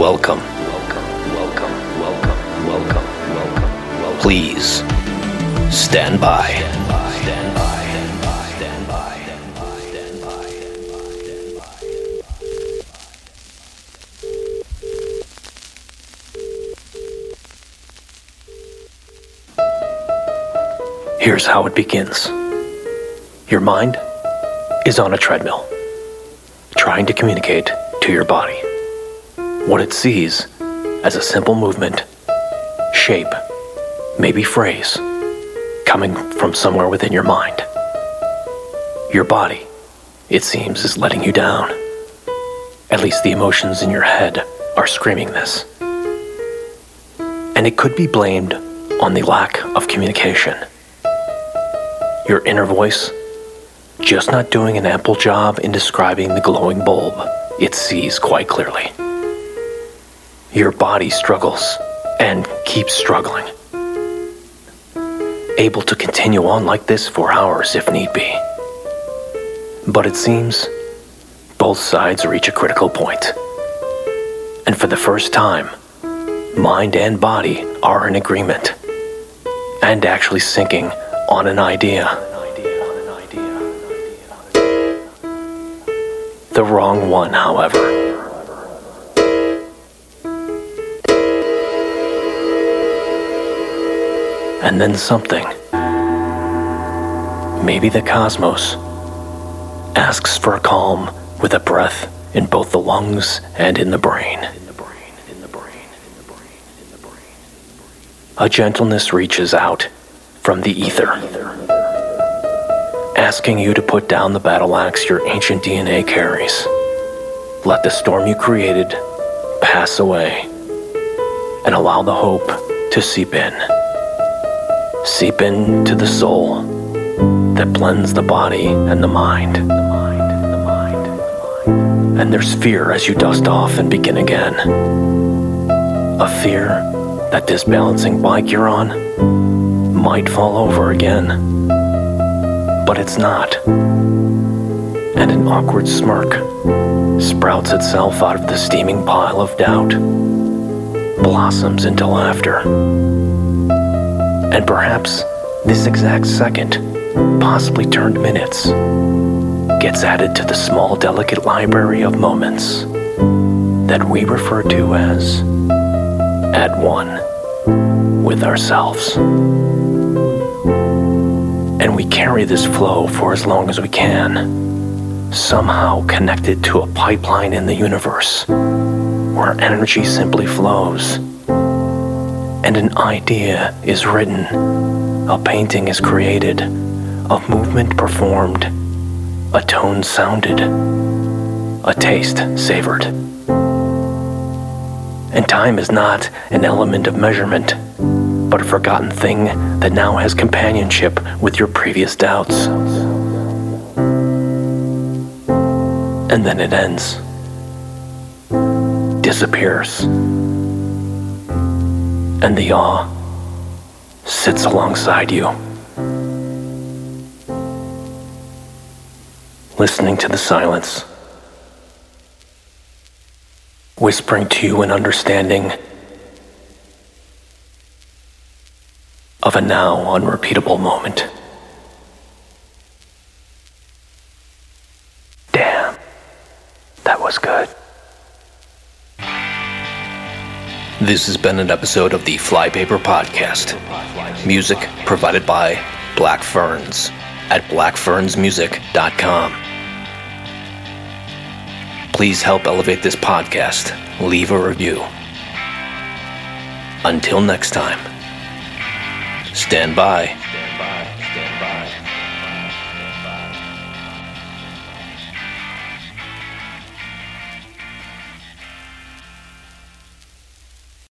Welcome. Please stand by. Here's how it begins. Your mind is on a treadmill, trying to communicate to your body what it sees as a simple movement, shape, maybe phrase, coming from somewhere within your mind. Your body, it seems, is letting you down. At least the emotions in your head are screaming this. And it could be blamed on the lack of communication. Your inner voice just not doing an ample job in describing the glowing bulb it sees quite clearly. Your body struggles and keeps struggling, able to continue on like this for hours if need be. But it seems both sides reach a critical point. And for the first time, mind and body are in agreement and actually syncing on an idea. The wrong one, however. And then something, maybe the cosmos, asks for calm with a breath in both the lungs and in the brain. A gentleness reaches out from the ether, asking you to put down the battle axe your ancient DNA carries. Let the storm you created pass away and allow the hope to seep in. Seep into the soul that blends the body and the mind. And there's fear as you dust off and begin again. A fear that this balancing bike you're on might fall over again. But it's not. And an awkward smirk sprouts itself out of the steaming pile of doubt, blossoms into laughter. And perhaps this exact second, possibly turned minutes, gets added to the small, delicate library of moments that we refer to as at one with ourselves. And we carry this flow for as long as we can, somehow connected to a pipeline in the universe where energy simply flows. And an idea is written, a painting is created, a movement performed, a tone sounded, a taste savored. And time is not an element of measurement, but a forgotten thing that now has companionship with your previous doubts. And then it ends, disappears. And the awe sits alongside you, listening to the silence, whispering to you an understanding of a now unrepeatable moment. Damn, that was good. This has been an episode of the Flypaper Podcast. Music provided by Black Ferns at blackfernsmusic.com. Please help elevate this podcast. Leave a review. Until next time, stand by